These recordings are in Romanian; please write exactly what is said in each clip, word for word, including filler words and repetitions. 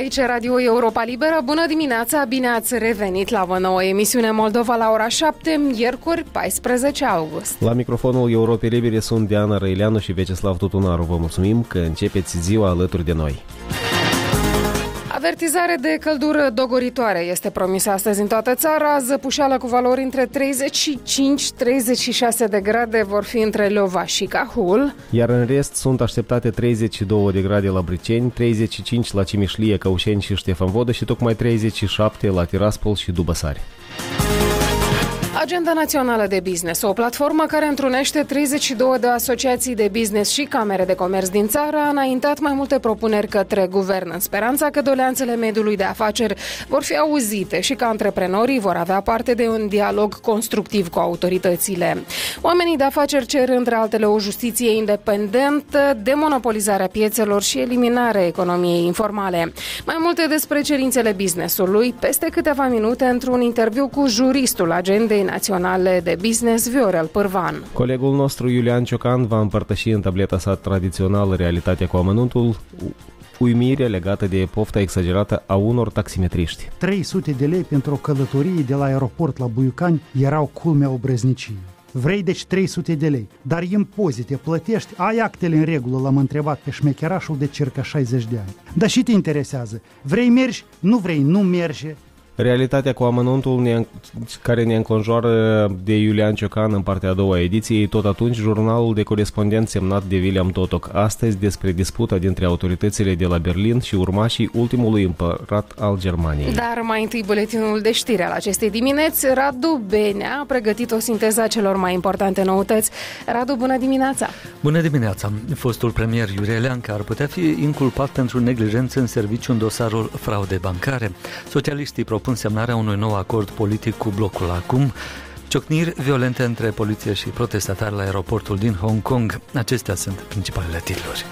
Aici Radio Europa Liberă. Bună dimineața, bine ați revenit la o nouă emisiune Moldova la ora șapte, miercuri, paisprezece august. La microfonul Europei Libere sunt Diana Răileanu și Veceslav Tutunaru. Vă mulțumim că începeți ziua alături de noi. Avertizare de căldură dogoritoare este promisă astăzi în toată țara. Zăpușeală cu valori între treizeci și cinci - treizeci și șase de grade vor fi între Leova și Cahul. Iar în rest sunt așteptate treizeci și două de grade la Briceni, treizeci și cinci la Cimișlie, Căușeni și Ștefan Vodă și tocmai treizeci și șapte la Tiraspol și Dubăsari. Agenda Națională de Business, o platformă care întrunește treizeci și două de asociații de business și camere de comerț din țară, a înaintat mai multe propuneri către guvern, în speranța că doleanțele mediului de afaceri vor fi auzite și că antreprenorii vor avea parte de un dialog constructiv cu autoritățile. Oamenii de afaceri cer, între altele, o justiție independentă, demonopolizarea piețelor și eliminarea economiei informale. Mai multe despre cerințele businessului peste câteva minute într-un interviu cu juristul Agendei Naționale de Business, Viorel Pârvan. Colegul nostru Iulian Ciocan va împărtăși în tableta sa tradițională Realitatea cu amănuntul uimirea legată de pofta exagerată a unor taximetriști. trei sute de lei pentru o călătorie de la aeroport la Buiucani erau culmea obrăzniciei. Vrei deci trei sute de lei, dar impozite plătești, ai actele în regulă, l-am întrebat pe șmecherașul de circa șaizeci de ani. Dar și te interesează, vrei mergi, nu vrei, nu merge. Realitatea cu amănuntul care ne înconjoară de Iulian Ciocan în partea a doua ediției, tot atunci jurnalul de corespondent semnat de William Totok, astăzi despre disputa dintre autoritățile de la Berlin și urmașii ultimului împărat al Germaniei. Dar mai întâi buletinul de știri al acestei dimineți. Radu Benea a pregătit o sinteză a celor mai importante noutăți. Radu, bună dimineața! Bună dimineața! Fostul premier Iurie Leancă ar putea fi inculpat pentru neglijență în serviciu în dosarul fraudei bancare. Socialiștii propun semnarea unui nou acord politic cu blocul acum, ciocniri violente între poliție și protestatari la aeroportul din Hong Kong. Acestea sunt principalele titluri.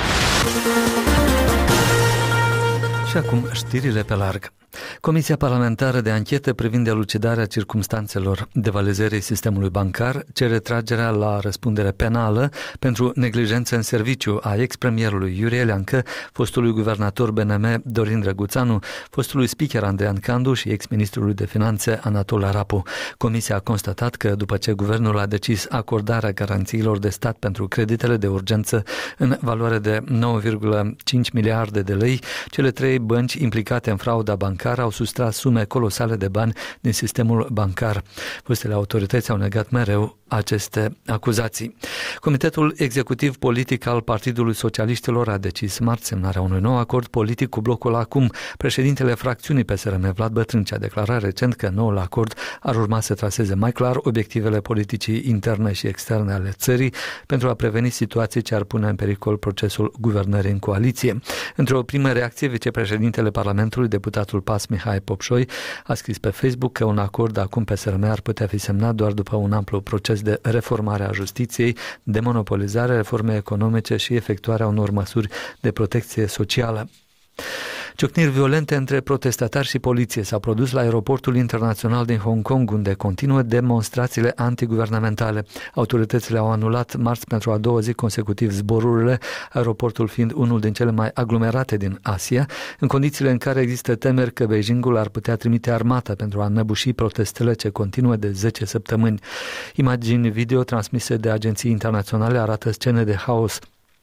Și acum știrile pe larg. Comisia parlamentară de anchetă privind elucidarea circumstanțelor devalizării sistemului bancar cere tragerea la răspundere penală pentru neglijență în serviciu a ex-premierului Iurie Leancă, fostului guvernator B N M Dorin Drăguțanu, fostului speaker Andrean Candu și ex-ministrului de finanțe Anatol Arapu. Comisia a constatat că după ce guvernul a decis acordarea garanțiilor de stat pentru creditele de urgență în valoare de nouă virgulă cinci miliarde de lei, cele trei bănci implicate în frauda bancară care au sustras sume colosale de bani din sistemul bancar. Fostele autorități au negat mereu aceste acuzații. Comitetul executiv politic al Partidului Socialiștilor a decis marți semnarea unui nou acord politic cu blocul acum. Președintele fracțiunii P S R M, Vlad Bătrâncea, a declarat recent că noul acord ar urma să traseze mai clar obiectivele politicii interne și externe ale țării pentru a preveni situații ce ar pune în pericol procesul guvernării în coaliție. Într-o primă reacție, vicepreședintele Parlamentului, deputatul P A S Mihai Popșoi, a scris pe Facebook că un acord acum P S R M ar putea fi semnat doar după un amplu proces de reformare a justiției, demonopolizare, reforme economice și efectuarea unor măsuri de protecție socială. Ciocniri violente între protestatari și poliție s-au produs la aeroportul internațional din Hong Kong, unde continuă demonstrațiile antiguvernamentale. Autoritățile au anulat marți pentru a doua zi consecutiv zborurile, aeroportul fiind unul din cele mai aglomerate din Asia, în condițiile în care există temeri că Beijingul ar putea trimite armata pentru a înăbuși protestele ce continuă de zece săptămâni. Imagini video transmise de agenții internaționale arată scene de haos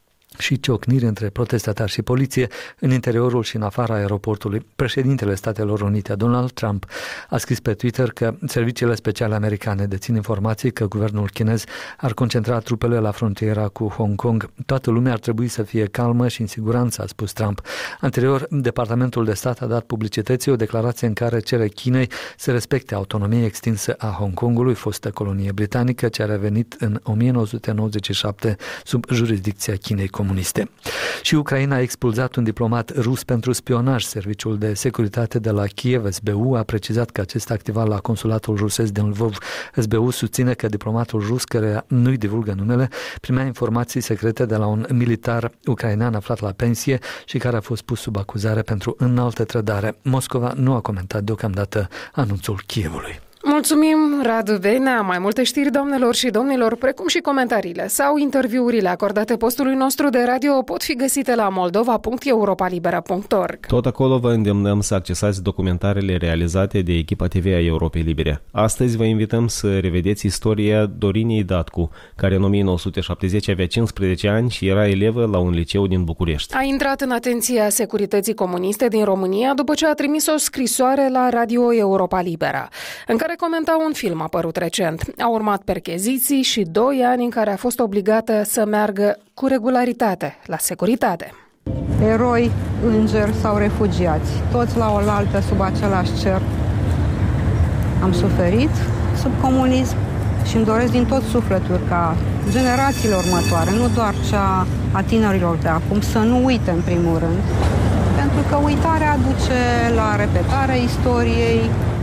și ciocniri între protestatari și poliție în interiorul și în afara aeroportului. Președintele Statelor Unite, Donald Trump, a scris pe Twitter că serviciile speciale americane dețin informații că guvernul chinez ar concentra trupele la frontiera cu Hong Kong. Toată lumea ar trebui să fie calmă și în siguranță, a spus Trump. Anterior, Departamentul de Stat a dat publicității o declarație în care cere Chinei să respecte autonomia extinsă a Hong Kongului, fostă colonie britanică, ce a revenit în o mie nouă sute nouăzeci și șapte sub jurisdicția Chinei comuniste. Și Ucraina a expulzat un diplomat rus pentru spionaj. Serviciul de securitate de la Kiev, S B U, a precizat că acesta activa la consulatul rusesc din Lvov. S B U susține că diplomatul rus, care nu-i divulgă numele, primea informații secrete de la un militar ucrainean aflat la pensie și care a fost pus sub acuzare pentru înaltă trădare. Moscova nu a comentat deocamdată anunțul Kievului. Mulțumim, Radu Benea. Mai multe știri, doamnelor și domnilor, precum și comentariile sau interviurile acordate postului nostru de radio pot fi găsite la moldova punct europa libera punct org. Tot acolo vă îndemnăm să accesați documentarele realizate de echipa T V a Europei Libere. Astăzi vă invităm să revedeți istoria Dorinei Datcu, care în o mie nouă sute șaptezeci avea cincisprezece ani și era elevă la un liceu din București. A intrat în atenția securității comuniste din România după ce a trimis o scrisoare la Radio Europa Libera, în care comenta un film apărut recent. Au urmat percheziții și doi ani în care a fost obligată să meargă cu regularitate la securitate. Eroi, îngeri sau refugiați, toți la oaltă sub același cer. Am suferit sub comunism și îmi doresc din tot sufletul ca generațiile următoare, nu doar cea a tinerilor de acum, să nu uite în primul rând, pentru că uitarea duce la repetarea istoriei.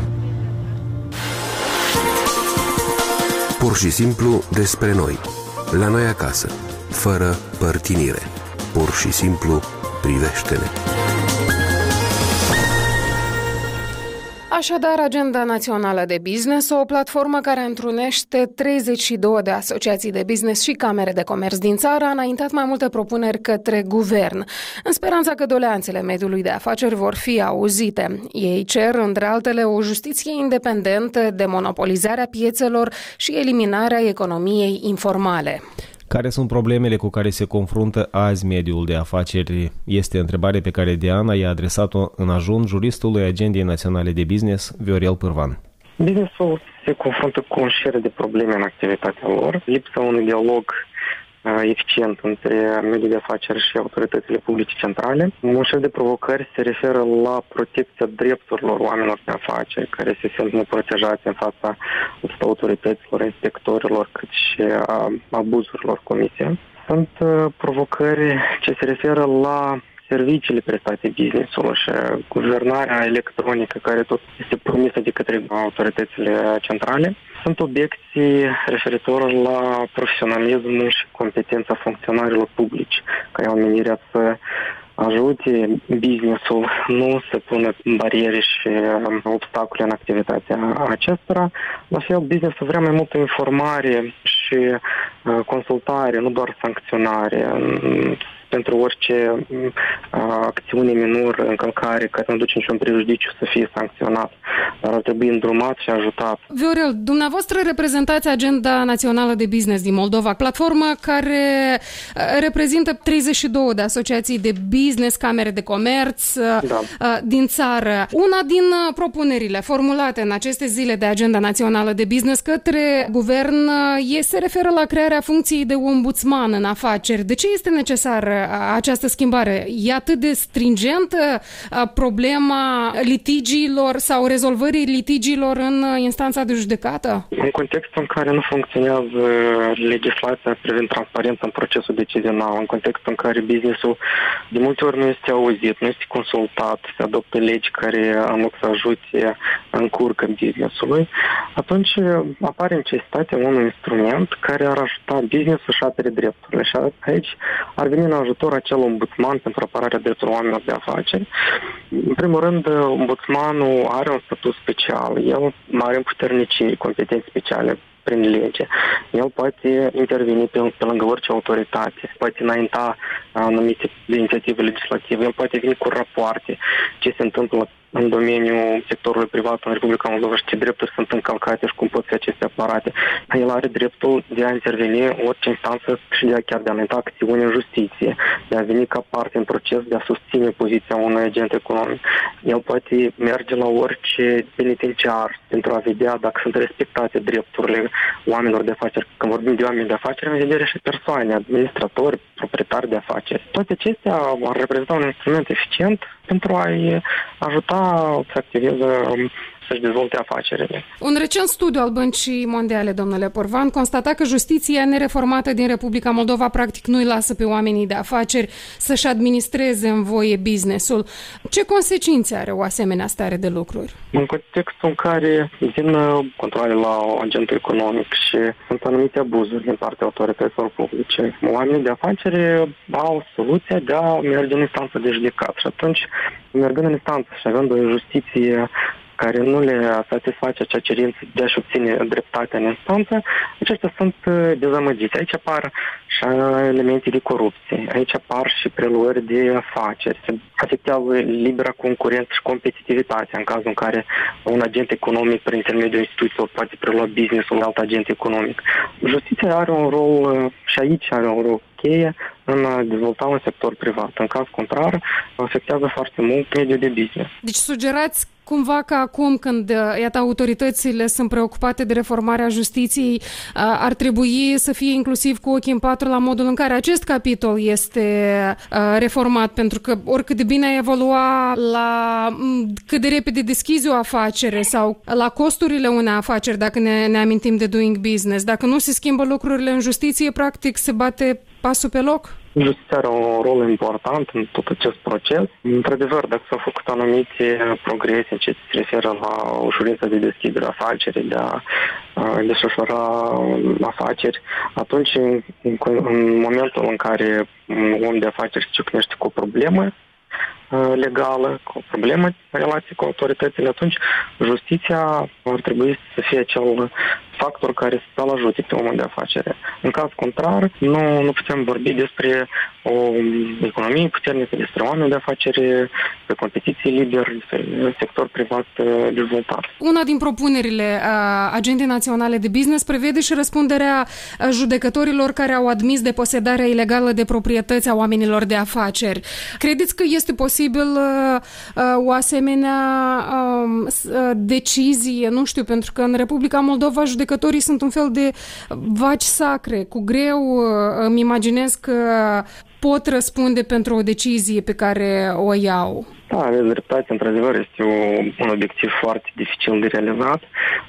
Pur și simplu despre noi, la noi acasă, fără părtinire. Pur și simplu privește-ne. Așadar, Agenda Națională de Business, o platformă care întrunește treizeci și două de asociații de business și camere de comerț din țară, a înaintat mai multe propuneri către guvern, în speranța că doleanțele mediului de afaceri vor fi auzite. Ei cer, între altele, o justiție independentă, demonopolizarea piețelor și eliminarea economiei informale. Care sunt problemele cu care se confruntă azi mediul de afaceri? Este întrebarea pe care Diana i-a adresat-o în ajun juristului Agendei Naționale de Business, Viorel Pârvan. Businessul se confruntă cu o serie de probleme în activitatea lor, lipsa unui dialog eficient între mediul de afaceri și autoritățile publice centrale. Un șir de provocări se referă la protecția drepturilor oamenilor de afaceri, care se simt neprotejați în fața autorităților, inspectorilor, cât și a abuzurilor comise. Sunt provocări ce se referă la serviciile prestate business-ului și guvernarea electronică care tot este promisă de către autoritățile centrale. Sunt obiecții referitor la profesionalismul și competența funcționarilor publici, care au menirea să ajute business-ul, nu să pună bariere și obstacole în activitatea acestora. La fel, business-ul vrea mai multă informare și consultare, nu doar sancționare. Pentru orice uh, acțiune minoră, încălcare, care nu duce niciun prejudiciu să fie sancționat, dar ar trebui îndrumat și ajutat. Viorel, dumneavoastră reprezentați Agenda Națională de Business din Moldova, platformă care reprezintă treizeci și două de asociații de business, camere de comerț da. din țară. Una din propunerile formulate în aceste zile de Agenda Națională de Business către guvern se referă la crearea funcției de ombudsman în afaceri. De ce este necesară această schimbare? E atât de stringentă problema litigiilor sau rezolvării litigiilor în instanța de judecată? În contextul în care nu funcționează legislația privind transparența în procesul decizional, în contextul în care business-ul de multe ori nu este auzit, nu este consultat, se adoptă legi care în loc să ajute încurcă business-ului, atunci apare necesitatea unui instrument care ar ajuta business-ul și apere drepturile. Și aici ar veni în ajutor acel ombudsman pentru apărarea drepturilor oamenilor de afaceri. În primul rând, ombudsmanul are un statut special. El are împuterniciri, competențe speciale prin lege. El poate interveni pe, pe lângă orice autoritate, poate înainta anumite inițiative legislative, el poate veni cu rapoarte ce se întâmplă în domeniul sectorului privat în Republica Moldova și ce drepturi sunt încălcate și cum pot fi acestea apărate. El are dreptul de a interveni în orice instanță și de a chiar de a înainta acțiuni în justiție, de a veni ca parte în proces, de a susține poziția unui agent economic. El poate merge la orice penitenciar pentru a vedea dacă sunt respectate drepturile oamenilor de afaceri. Când vorbim de oameni de afaceri, în vedere și persoane, administratori, proprietari de afaceri. Toate acestea ar reprezenta un instrument eficient pentru a-i ajuta să activeze, să-și dezvolte afacerile. Un recent studiu al Băncii Mondiale, domnule Pârvan, constata că justiția nereformată din Republica Moldova practic nu îi lasă pe oamenii de afaceri să-și administreze în voie business-ul. Ce consecințe are o asemenea stare de lucruri? În contextul în care vin controle la agentul economic și sunt anumite abuzuri din partea autorităților publice, oamenii de afaceri au soluția de a merge în instanță de judecat și atunci, mergând în instanță și având o justiție care nu le satisface acea cerință de a-și obține dreptatea în instanță, aceștia sunt dezamăgiți. Aici apar și elemente de corupție, aici apar și preluări de afaceri, se afectează libera concurență și competitivitatea în cazul în care un agent economic prin intermediul instituțiilor poate prelua business-ul alt agent economic. Justiția are un rol și aici are un rol cheie în a dezvolta un sector privat. În caz contrar, afectează foarte mult mediul de business. Deci sugerați cumva că acum când, iată, autoritățile sunt preocupate de reformarea justiției, ar trebui să fie inclusiv cu ochii în patru la modul în care acest capitol este reformat, pentru că oricât de bine ai evolua la cât de repede deschizi o afacere sau la costurile unei afaceri, dacă ne, ne amintim de doing business, dacă nu se schimbă lucrurile în justiție, practic se bate pasul pe loc? Justiția are un rol important în tot acest proces. Într-adevăr, dacă s-au făcut anumite progrese ce se referă la ușurința de deschidere a afacerii, de a desfășura afaceri, atunci, în, în momentul în care un om de afaceri se ciocnește cu o problemă legală, cu o problemă în relație cu autoritățile, atunci justiția ar trebui să fie acel factor care să-l ajute pe omul de afacere. În caz contrar, nu, nu putem vorbi despre o economie puternică, despre oameni de afacere, pe competiții liberi, despre sector privat dezvoltat. Una din propunerile Agendei Naționale de Business prevede și răspunderea judecătorilor care au admis deposedarea ilegală de proprietăți a oamenilor de afaceri. Credeți că este posibil o asemenea decizie? Nu știu, pentru că în Republica Moldova judecătorii sunt un fel de vaci sacre. Cu greu îmi imaginez că pot răspunde pentru o decizie pe care o iau. Da, aveți dreptate, într-adevăr, este o, un obiectiv foarte dificil de realizat,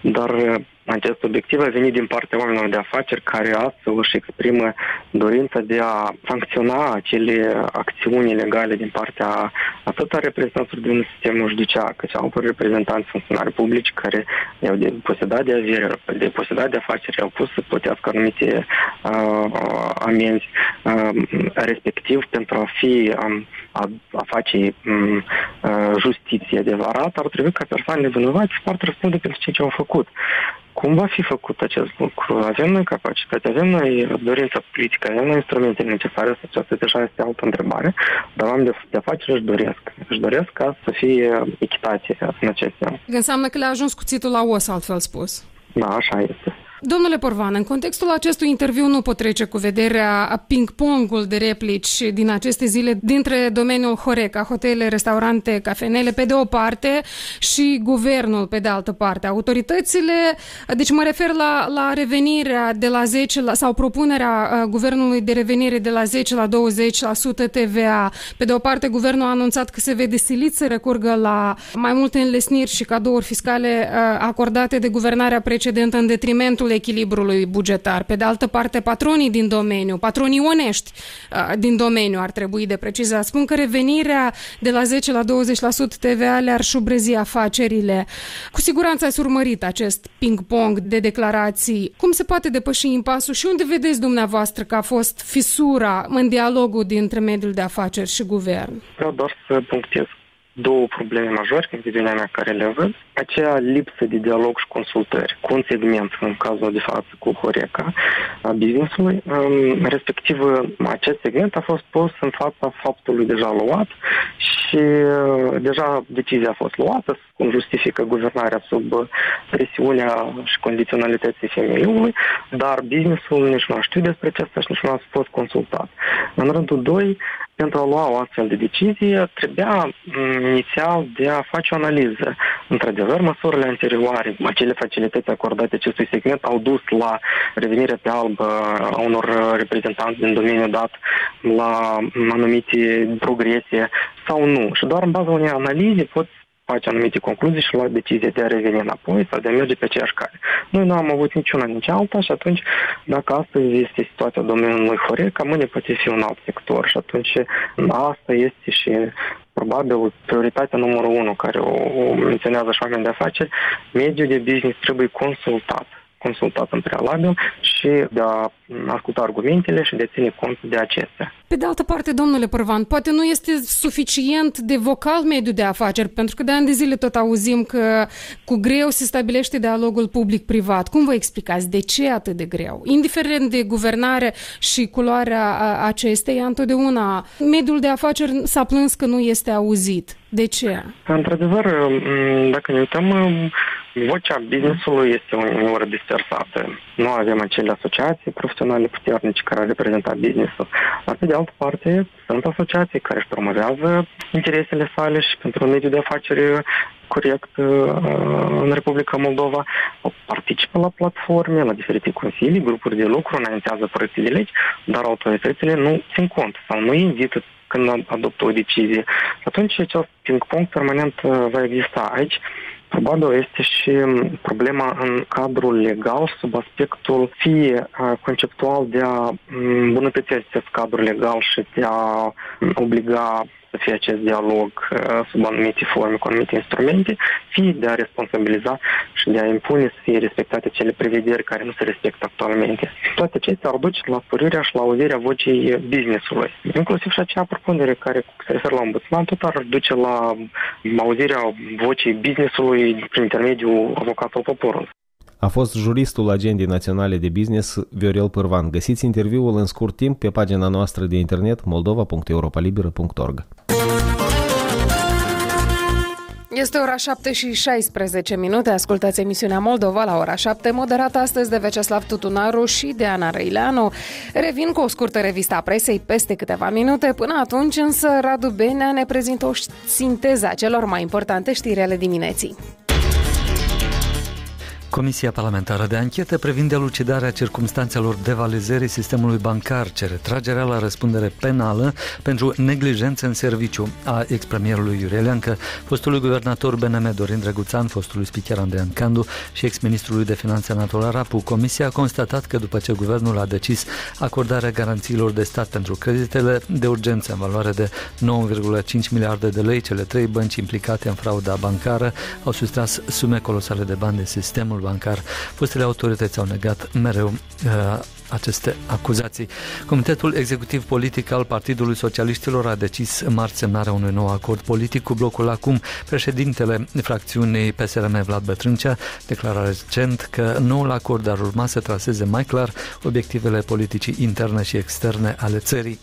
dar acest obiectiv a venit din partea oamenilor de afaceri care astfel își exprimă dorința de a sancționa acele acțiuni legale din partea atât a reprezentanților din sistemul judiciar, cât și altor reprezentanți funcționari publici care i-au deposedat de avere, deposedat de afaceri, au pus să plătească anumite uh, amenzi, uh, respectiv pentru a fi um, a, a face um, uh, justiție adevărată, ar trebui ca persoanele vinovate să poată răspunde pentru ceea ce au făcut. Cum va fi făcut acest lucru? Avem noi capacitate, avem noi dorința politică, avem noi instrumentele necesare, aceasta deja este altă întrebare, dar oamenii de afaceri își doresc. Își doresc ca să fie echitate în acest sens. Înseamnă că le-a ajuns cuțitul la os, altfel spus. Da, așa este. Domnule Porvan, în contextul acestui interviu nu pot trece cu vederea ping-pongul de replici din aceste zile dintre domeniul Horeca, hotele, restaurante, cafenele, pe de o parte, și guvernul pe de altă parte. Autoritățile, deci mă refer la, la revenirea de la zece la, sau propunerea guvernului de revenire de la zece la douăzeci la sută T V A. Pe de o parte, guvernul a anunțat că se vede silit să recurgă la mai multe înlesniri și cadouri fiscale acordate de guvernarea precedentă în detrimentul echilibrului bugetar. Pe de altă parte, patronii din domeniu, patronii onești uh, din domeniu ar trebui de precizat, spun că revenirea de la zece la douăzeci la sută T V A le-ar șubrezi afacerile. Cu siguranță ați urmărit acest ping-pong de declarații. Cum se poate depăși impasul și unde vedeți dumneavoastră că a fost fisura în dialogul dintre mediul de afaceri și guvern? Vreau doar să punctez două probleme majore în viziunea mea care le văd. Aceea lipsă de dialog și consultări cu un segment, în cazul de față cu Horeca, a business-ului. Respectiv, acest segment a fost pus în fața faptului deja luat și deja decizia a fost luată, cum justifică guvernarea sub presiunea și condiționalității femeiului, dar business-ul nici nu a știut despre acesta și nici nu a fost consultat. În rândul doi, pentru a lua o astfel de decizie, trebuia inițial de a face o analiză. Într-adevăr, măsurile anterioare, acele facilități acordate acestui segment, au dus la revenirea pe alb a unor reprezentanți din domeniul dat, la anumite progrese sau nu. Și doar în baza unei analize poți face anumite concluzii și lua decizia de a reveni înapoi sau de a merge pe aceeași cale. Noi nu am avut niciuna, nici alta și atunci, dacă astăzi este situația domeniului Horeca, mâine poate fi un alt sector și atunci asta este și probabil prioritatea numărul unu care o, o menționează și oameni de afaceri. Mediul de business trebuie consultat. consultat în prealabil și de a asculta argumentele și de a ține cont de acestea. Pe de altă parte, domnule Părvan, poate nu este suficient de vocal mediul de afaceri, pentru că de ani de zile tot auzim că cu greu se stabilește dialogul public-privat. Cum vă explicați? De ce atât de greu? Indiferent de guvernare și culoarea acesteia, întotdeauna mediul de afaceri s-a plâns că nu este auzit. De ce? Într-adevăr, dacă ne uităm, vocea business-ului este uneori dispersată. Nu avem acele asociații profesionale puternice care ar reprezenta business-ul. Dar, pe de altă parte, sunt asociații care își promovează interesele sale și pentru un mediu de afaceri corect în Republica Moldova, participă la platforme, la diferite consilii, grupuri de lucru, înaintează proiecte de legi, dar autoritățile nu țin cont sau nu invită când adoptă o decizie. Atunci acest ping-pong permanent va exista aici. Probabil este și problema în cadrul legal sub aspectul fie conceptual de a îmbunătăți acest cadru legal și de a obliga să fie acest dialog sub anumite forme, cu anumite instrumente, fie de a responsabiliza și de a impune să fie respectate cele prevederi care nu se respectă actualmente. Toate acestea ar duce la sporirea și la auzirea vocii business-ului. Inclusiv și acea propunere care se referă la ombudsman, tot ar duce la auzirea vocii business-ului prin intermediul avocatului poporului. A fost juristul Agendei Naționale de Business Viorel Părvan. Găsiți interviul în scurt timp pe pagina noastră de internet moldova punct europalibera punct org. Este ora șapte și șaisprezece minute. Ascultați emisiunea Moldova la ora șapte, moderată astăzi de Veceslav Tutunaru și de Ana Răileanu. Revin cu o scurtă revistă a presei peste câteva minute. Până atunci, însă, Radu Benea ne prezintă o sinteză a celor mai importante știri ale dimineții. Comisia parlamentară de anchetă privind elucidarea circumstanțelor devalizării sistemului bancar cere tragerea la răspundere penală pentru neglijență în serviciu a ex-premierului Iurie Leancă, fostului guvernator B N M Dorin Drăguțan, fostului spicher Andrean Candu și ex-ministrului de finanțe Anatol Arapu. Comisia a constatat că după ce guvernul a decis acordarea garanțiilor de stat pentru creditele de urgență în valoare de nouă virgulă cinci miliarde de lei, cele trei bănci implicate în frauda bancară au sustras sume colosale de bani de sistemul bancar. Fostele autorități au negat mereu uh, aceste acuzații. Comitetul executiv politic al Partidului Socialiștilor a decis marți semnarea unui nou acord politic cu blocul acum. Președintele fracțiunii P S R M, Vlad Bătrâncea, declara recent că noul acord ar urma să traseze mai clar obiectivele politicii interne și externe ale țării.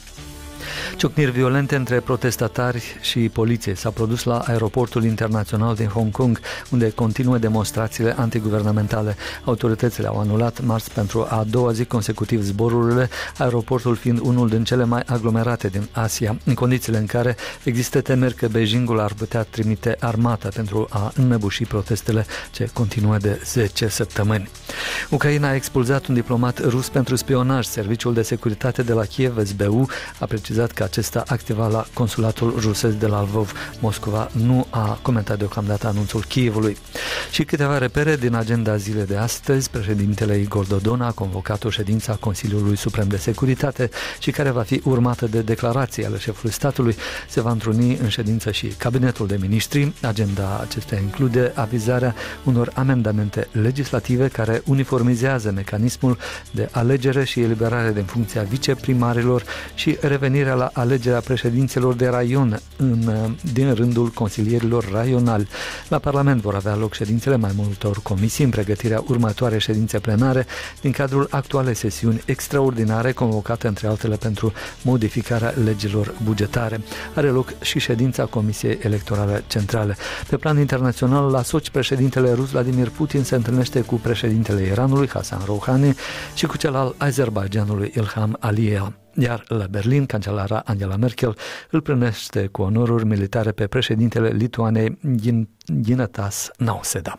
Ciocniri violente între protestatari și poliție s-a produs la aeroportul internațional din Hong Kong, unde continuă demonstrațiile antiguvernamentale. Autoritățile au anulat marți pentru a doua zi consecutiv zborurile, aeroportul fiind unul din cele mai aglomerate din Asia, în condițiile în care există temeri că Beijingul ar putea trimite armata pentru a înnăbuși protestele ce continuă de zece săptămâni. Ucraina a expulzat un diplomat rus pentru spionaj. Serviciul de securitate de la Kiev, S B U, a precizat că acesta activa la consulatul rusesc de la Lvov. Moscova nu a comentat deocamdată anunțul Kievului. Și câteva repere din agenda zilei de astăzi. Președintele Igor Dodon a convocat o ședință a Consiliului Suprem de Securitate și care va fi urmată de declarații ale șefului statului. Se va întruni în ședință și cabinetul de miniștri. Agenda acestea include avizarea unor amendamente legislative care uniformizează mecanismul de alegere și eliberare din funcția viceprimarilor și revenirea la alegerea președinților de raion în, din rândul consilierilor raionali. La Parlament vor avea loc ședințele mai multor comisii în pregătirea următoarei ședințe plenare din cadrul actualei sesiuni extraordinare convocate între altele pentru modificarea legilor bugetare. Are loc și ședința Comisiei Electorale Centrale. Pe plan internațional, la Sochi, președintele rus Vladimir Putin se întâlnește cu președintele Iranului Hassan Rouhani și cu cel al Azerbaidjanului Ilham Aliyev. Iar la Berlin, cancelara Angela Merkel îl primește cu onoruri militare pe președintele Lituanei Gitanas Nausėda.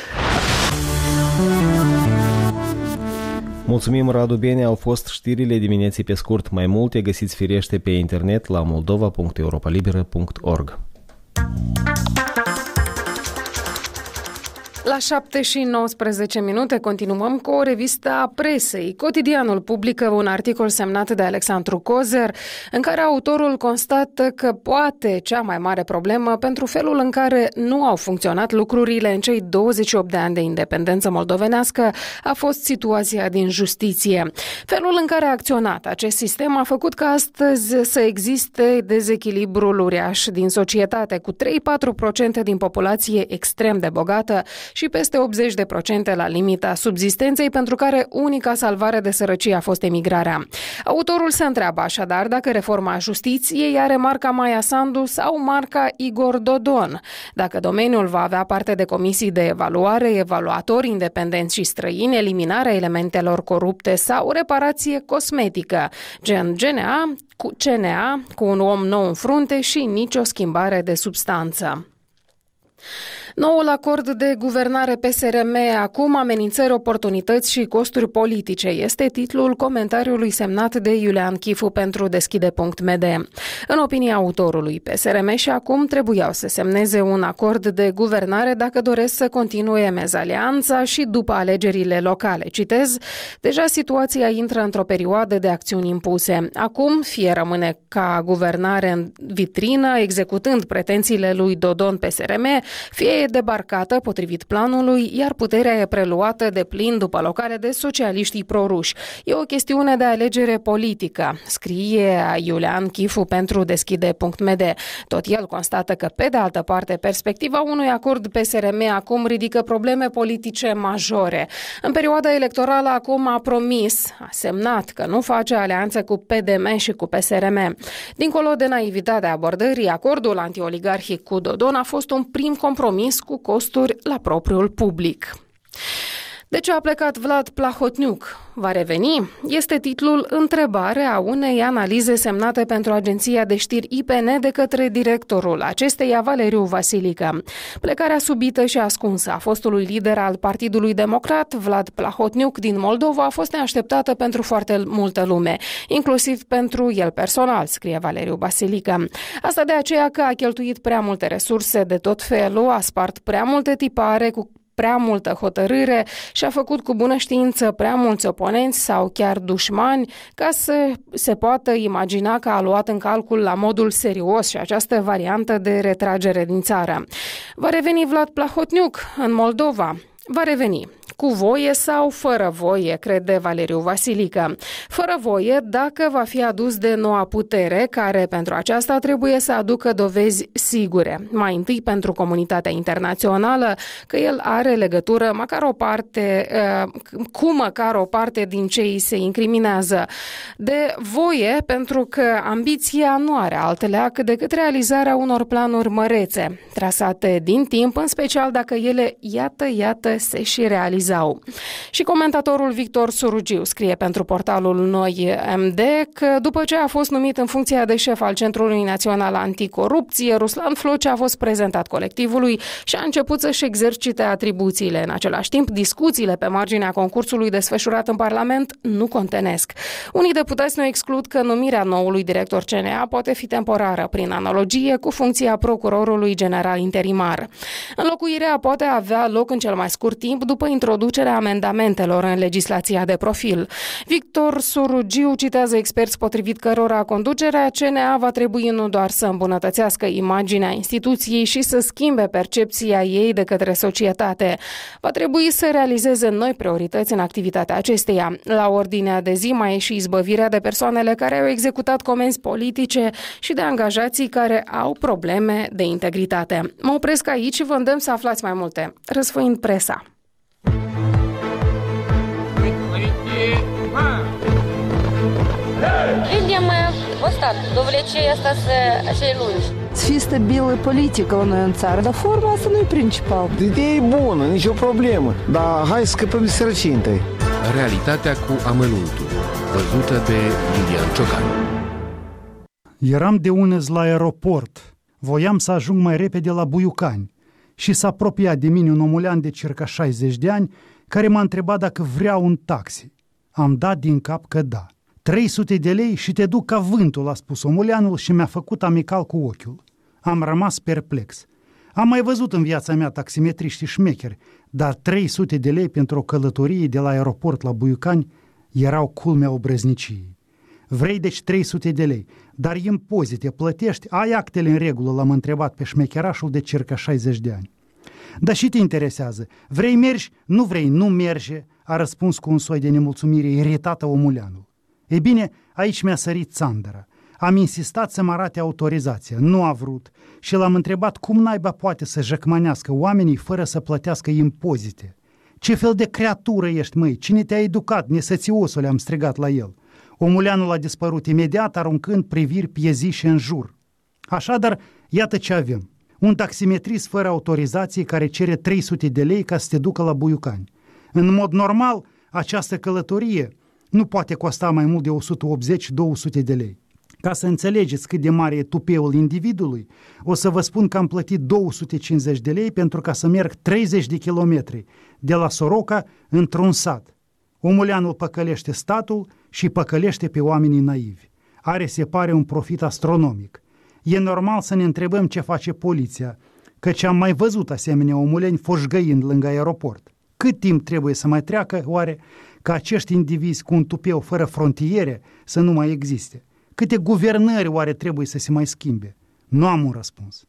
Mulțumim, Radu Bene, au fost știrile dimineții pe scurt. Mai multe găsiți firește pe internet la moldova punct europalibera punct org. La șapte și nouăsprezece minute continuăm cu o revistă a presei. Cotidianul publică un articol semnat de Alexandru Cozer, în care autorul constată că poate cea mai mare problemă pentru felul în care nu au funcționat lucrurile în cei douăzeci și opt de ani de independență moldovenească a fost situația din justiție. Felul în care a acționat acest sistem a făcut ca astăzi să existe dezechilibrul uriaș din societate, cu trei patru la sută din populație extrem de bogată și peste optzeci la sută la limita subzistenței, pentru care unica salvare de sărăcie a fost emigrarea. Autorul se întreabă așadar dacă reforma justiției are marca Maia Sandu sau marca Igor Dodon, dacă domeniul va avea parte de comisii de evaluare, evaluatori independenți și străini, eliminarea elementelor corupte sau reparație cosmetică, gen G N A, cu C N A, cu un om nou în frunte și nicio schimbare de substanță. Noul acord de guvernare P S R M, acum amenințări, oportunități și costuri politice, este titlul comentariului semnat de Iulian Chifu pentru deschide punct m d. În opinia autorului, P S R M și acum trebuiau să semneze un acord de guvernare dacă doresc să continue mezalianța și după alegerile locale. Citez, deja situația intră într-o perioadă de acțiuni impuse. Acum, fie rămâne ca guvernare în vitrină, executând pretențiile lui Dodon P S R M, fie e debarcată potrivit planului, iar puterea e preluată de plin după locale de socialiștii proruși. E o chestiune de alegere politică, scrie Iulian Chifu pentru deschide punct m d. Tot el constată că, pe de altă parte, perspectiva unui acord P S R M acum ridică probleme politice majore. În perioada electorală acum a promis, a semnat că nu face alianță cu P D M și cu P S R M. Dincolo de naivitatea abordării, acordul antioligarhic cu Dodon a fost un prim compromis cu costuri la propriul public. De ce a plecat Vlad Plahotniuc? Va reveni? Este titlul întrebare a unei analize semnate pentru agenția de știri I P N de către directorul acesteia, Valeriu Vasilică. Plecarea subită și ascunsă a fostului lider al Partidului Democrat, Vlad Plahotniuc, din Moldova a fost neașteptată pentru foarte multă lume, inclusiv pentru el personal, scrie Valeriu Vasilică. Asta de aceea că a cheltuit prea multe resurse de tot felul, a spart prea multe tipare cu prea multă hotărâre și a făcut cu bună știință prea mulți oponenți sau chiar dușmani ca să se poată imagina că a luat în calcul la modul serios și această variantă de retragere din țară. Va reveni Vlad Plahotniuc în Moldova? Va reveni. Cu voie sau fără voie, crede Valeriu Vasilică. Fără voie dacă va fi adus de noua putere, care pentru aceasta trebuie să aducă dovezi sigure. Mai întâi pentru comunitatea internațională că el are legătură măcar o parte, cu măcar o parte din ce îi se incriminează. De voie pentru că ambiția nu are alteleac decât realizarea unor planuri mărețe, trasate din timp, în special dacă ele, iată, iată, se și realizează. Și comentatorul Victor Surugiu scrie pentru portalul Noi M D că după ce a fost numit în funcția de șef al Centrului Național Anticorupție, Ruslan Flocea a fost prezentat colectivului și a început să-și exercite atribuțiile. În același timp, discuțiile pe marginea concursului desfășurat în Parlament nu contenesc. Unii deputați nu exclud că numirea noului director C N A poate fi temporară, prin analogie cu funcția procurorului general interimar. Înlocuirea poate avea loc în cel mai scurt timp după introducerea amendamentelor în legislația de profil. Victor Surugiu citează experți potrivit cărora conducerea C N A va trebui nu doar să îmbunătățească imaginea instituției și să schimbe percepția ei de către societate. Va trebui să realizeze noi priorități în activitatea acesteia. La ordinea de zi mai e și izbăvirea de persoanele care au executat comenzi politice și de angajații care au probleme de integritate. Mă opresc aici și vă îndemn să aflați mai multe. Răsfoind presa. Видим ăsta, довлече asta să acei lungi. Să fie stabilă politică la noi în țară, dar forma asta nu e principal. Ideea e bună, nicio problemă, dar hai să scăpăm de sărăcie întâi. Realitatea cu amănuntul, văzută de Iulian Ciocan. Eram de unez la aeroport. Voiam să ajung mai repede la Buiucani și s-a apropiat de mine un omulean de circa șaizeci de ani care m-a întrebat dacă vreau un taxi. Am dat din cap că da. trei sute de lei și te duc ca vântul, a spus omuleanul și mi-a făcut amical cu ochiul. Am rămas perplex. Am mai văzut în viața mea taximetriști șmecheri, dar trei sute de lei pentru o călătorie de la aeroport la Buiucani erau culmea obrăzniciei. Vrei deci trei sute de lei, dar impozite plătești, ai actele în regulă, l-am întrebat pe șmecherașul de circa șaizeci de ani. Dar și te interesează, vrei mergi, nu vrei, nu merge, a răspuns cu un soi de nemulțumire iritată omuleanul. Ei bine, aici mi-a sărit țandăra. Am insistat să mă arate autorizația, nu a vrut și l-am întrebat cum naiba poate să jăcmănească oamenii fără să plătească impozite. Ce fel de creatură ești, măi? Cine te-a educat, nesățiosule, am strigat la el. Omuleanul a dispărut imediat, aruncând priviri piezișe în jur. Așadar, iată ce avem. Un taximetrist fără autorizație care cere trei sute de lei ca să te ducă la Buiucani. În mod normal, această călătorie nu poate costa mai mult de o sută optzeci - două sute de lei. Ca să înțelegeți cât de mare e tupeul individului, o să vă spun că am plătit două sute cincizeci de lei pentru ca să merg treizeci de kilometri de la Soroca într-un sat. Omuleanul păcălește statul și păcălește pe oamenii naivi. Are, se pare, un profit astronomic. E normal să ne întrebăm ce face poliția, căci am mai văzut asemenea omuleni foșgăind lângă aeroport. Cât timp trebuie să mai treacă, oare, ca acești indivizi cu un tupeu fără frontiere să nu mai existe? Câte guvernări oare trebuie să se mai schimbe? Nu am un răspuns.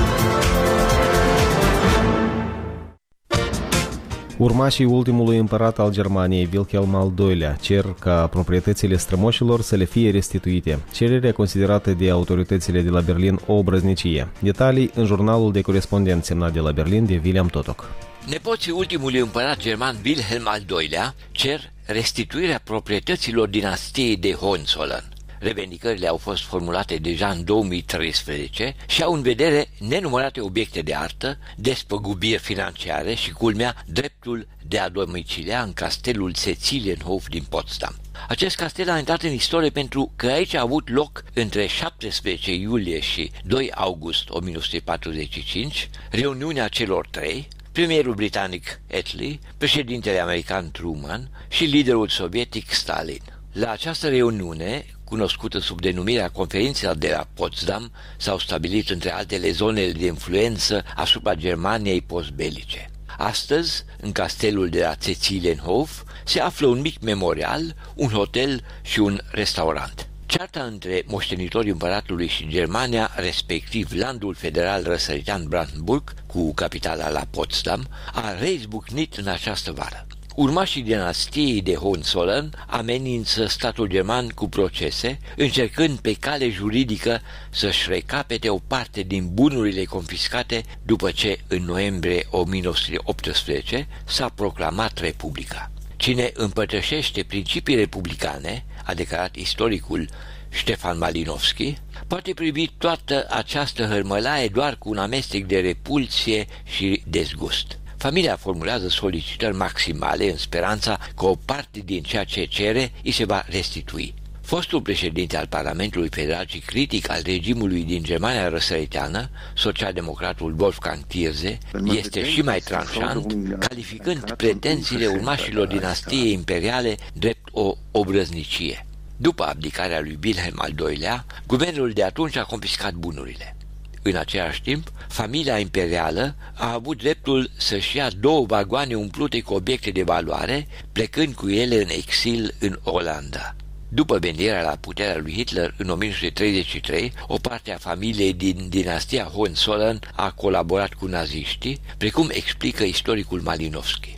Urmașii ultimului împărat al Germaniei, Wilhelm al doilea, cer ca proprietățile strămoșilor să le fie restituite. Cererea considerată de autoritățile de la Berlin o obrăznicie. Detalii în jurnalul de corespondent semnat de la Berlin de William Totok. Nepoții ultimului împărat german Wilhelm al doilea cer restituirea proprietăților dinastiei de Hohenzollern. Revendicările au fost formulate deja în două mii treisprezece și au în vedere nenumărate obiecte de artă, despăgubiri financiare și, culmea, dreptul de a domicilia în castelul Cecilienhof din Potsdam. Acest castel a intrat în istorie pentru că aici a avut loc între șaptesprezece iulie și doi august o mie nouă sute patruzeci și cinci reuniunea celor trei, premierul britanic Attlee, președintele american Truman și liderul sovietic Stalin. La această reuniune, cunoscută sub denumirea Conferința de la Potsdam, s-au stabilit între altele zonele de influență asupra Germaniei postbelice. Astăzi, în castelul de la Cecilienhof, se află un mic memorial, un hotel și un restaurant. Cearta între moștenitorii împăratului și Germania, respectiv landul federal răsăritean Brandenburg, cu capitala la Potsdam, a reizbucnit în această vară. Urmașii dinastiei de Hohenzollern amenință statul german cu procese, încercând pe cale juridică să-și recapete o parte din bunurile confiscate după ce, în noiembrie o mie nouă sute optsprezece, s-a proclamat Republica. Cine împărtășește principii republicane, a declarat istoricul Ștefan Malinowski, poate privi toată această hărmălaie doar cu un amestec de repulsie și dezgust. Familia formulează solicitări maximale în speranța că o parte din ceea ce cere îi se va restitui. Fostul președinte al Parlamentului Federal și critic al regimului din Germania răsăriteană, socialdemocratul Wolfgang Thierse, este și mai tranșant, calificând pretențiile urmașilor dinastiei imperiale drept o obrăznicie. După abdicarea lui Wilhelm al doilea, guvernul de atunci a confiscat bunurile. În același timp, familia imperială a avut dreptul să-și ia două vagoane umplute cu obiecte de valoare, plecând cu ele în exil în Olanda. După venirea la puterea lui Hitler în o mie nouă sute treizeci și trei, o parte a familiei din dinastia Hohenzollern a colaborat cu naziștii, precum explică istoricul Malinowski.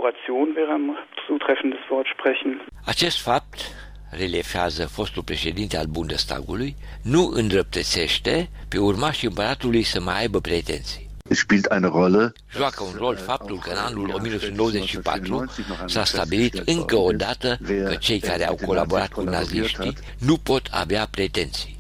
Acest fapt, relefează fostul președinte al Bundestagului, nu îndreptățește pe urmașii împăratului să mai aibă pretenții. Joacă un rol faptul că în anul o mie nouă sute nouăzeci și patru s-a stabilit încă o dată că cei care au colaborat cu naziștii nu pot avea pretenții.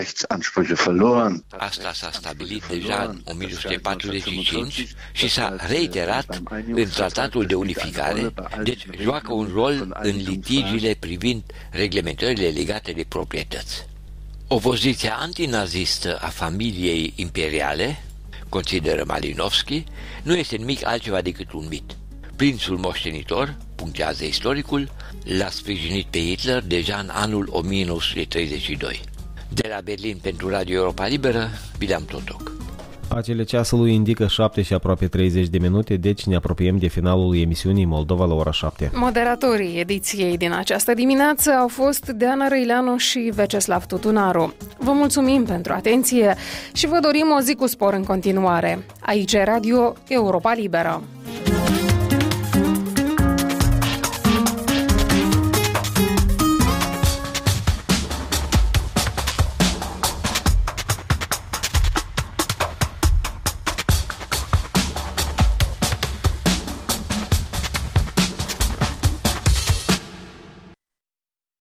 Asta s-a stabilit deja în o mie nouă sute patruzeci și cinci și s-a reiterat în Tratatul de Unificare, deci joacă un rol în litigiile privind reglementările legate de proprietăți. Opoziția antinazistă a familiei imperiale, consideră Malinowski, nu este nimic altceva decât un mit. Prințul moștenitor, punctează istoricul, l-a sprijinit pe Hitler deja în anul o mie nouă sute treizeci și doi. De la Berlin pentru Radio Europa Liberă, William Totok. Acele ceasului indică șapte și aproape treizeci de minute, deci ne apropiem de finalul emisiunii Moldova la ora șapte. Moderatorii ediției din această dimineață au fost Deana Răileanu și Veceslav Tutunaru. Vă mulțumim pentru atenție și vă dorim o zi cu spor în continuare. Aici e Radio Europa Liberă.